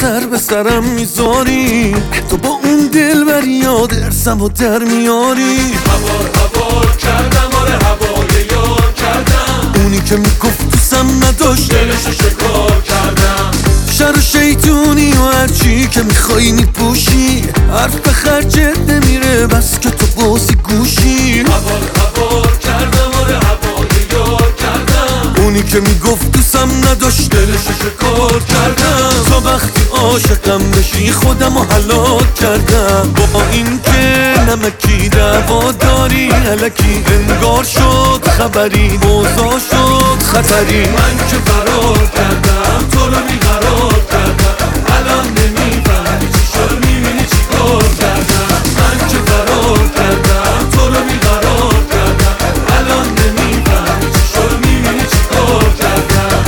سر به سرم میذاری، تو با اون دل بر یاد ارسم و در میاری. هوار کردم، آره هوای یار کردم، اونی که میگفت دوستم نداشت دلشو شکار کردم. شر و شیطونی و هرچی که میخوایی میپوشی، حرف به خرجت نمیره بس که تو بازی گوشی. هوار کردم، آره هوای یار کردم، اونی که میگفت دوستم نداشت دلشو شکار کردم. تا وقتی عاشقم بشی خودم رو هلاک کردم. با این که نمکی دعوا داری، الکی انگار شد خبری، اوضاع شد خطری. من که فرار کردم، تو رو بیقرار کردم، الان نمیفهمی چی شد، میبینی چی کار کردم. من که فرار کردم، تو رو بیقرار کردم، الان نمیفهمی چی شد، میبینی چی کار کردم.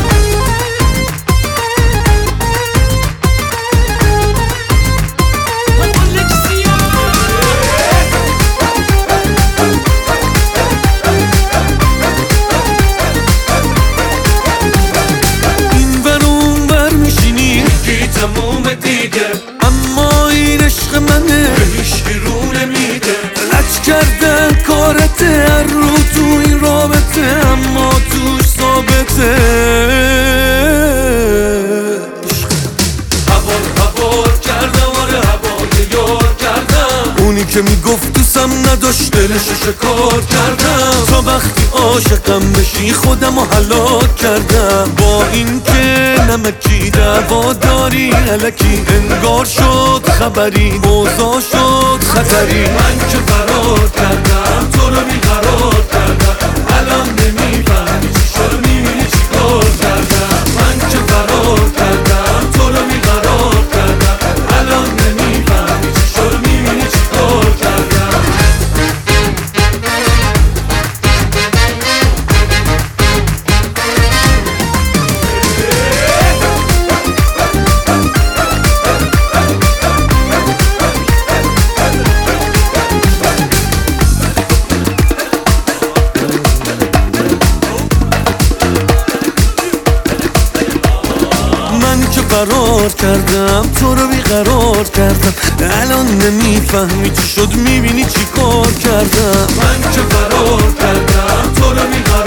اما این عشق منه، هیچکی رو نمیده. لج کردن کارته، هر رو تو این رابطه اما توش ثابته. هوار کردم، آره هوای یار کردم، اونی که میگفت دوستم نداشت دلشو شکار کردم. تا وقتی عاشقم بشی خودم رو هلاک کردم. با این که نمکی دعوا داری، الکی انگار شد خبری، اوضاع شد خطری. من که فرار کردم، تو رو بیقرار کردم، الان نمیفهمی چی شد، میبینی چی کار کردم. من که فرار کردم، تو رو بیقرار کردم، الان نمیفهمی چی شد، میبینی چی کار کردم. فرار کردم، تو رو بیقرار کردم، الان نمیفهمی چی شد، میبینی چی کار کردم. من که فرار کردم، تو رو بیقرار